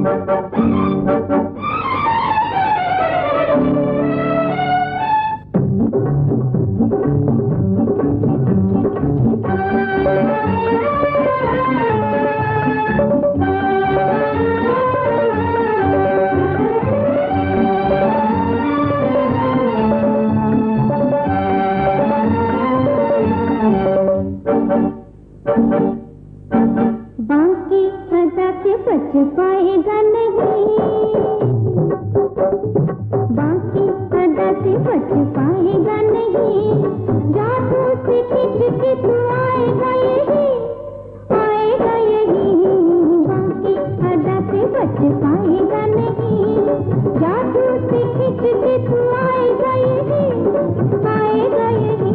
बाकी अदा से बच पाएगा नहीं, बाकी अदा से बच पाएगा नहीं, जादू से खिंच के तू आएगा यही, आएगा यही। बाकी अदा से बच पाएगा नहीं, जादू से खिंच के तू आएगा यही, आएगा यही।